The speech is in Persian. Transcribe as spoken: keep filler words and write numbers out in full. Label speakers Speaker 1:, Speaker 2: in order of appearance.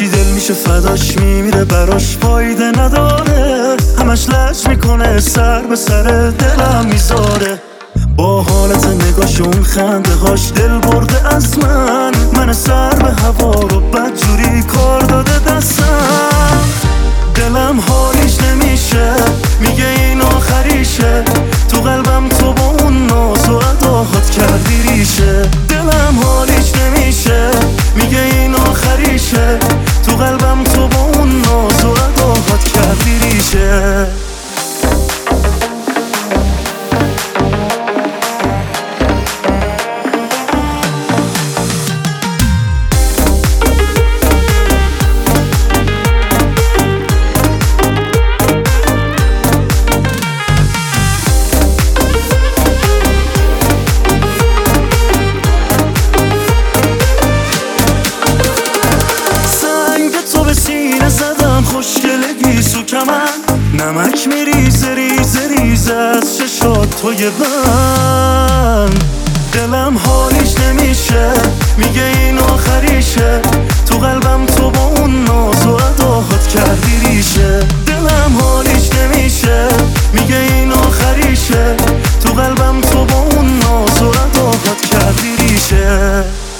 Speaker 1: چی دل میشه فداش میمیره براش فایده نداره، همش لج میکنه سر به سر دلم میذاره. با حالت نگاش اون خنده هاش دل برده از من، من سر به هوا رو بدجوری کار داده دستم. دلم حالیش نمیشه میگه این آخریشه، تو قلبم تو با اون ناز و اداهات کردی ریشه. دلم حالیش نمیشه میگه این آخریشه، تو قلبم تو با اون ناز و اداهات کردی ریشه. خوشگلگی سو کمن نمک میریزه ریزه ریزه از چشات توی بند. دلم حالیش نمیشه میگه این آخریشه، تو قلبم تو با اون ناز و اداهات کردی ریشه. دلم حالیش نمیشه میگه این آخریشه، تو قلبم تو با اون ناز و اداهات کردی ریشه.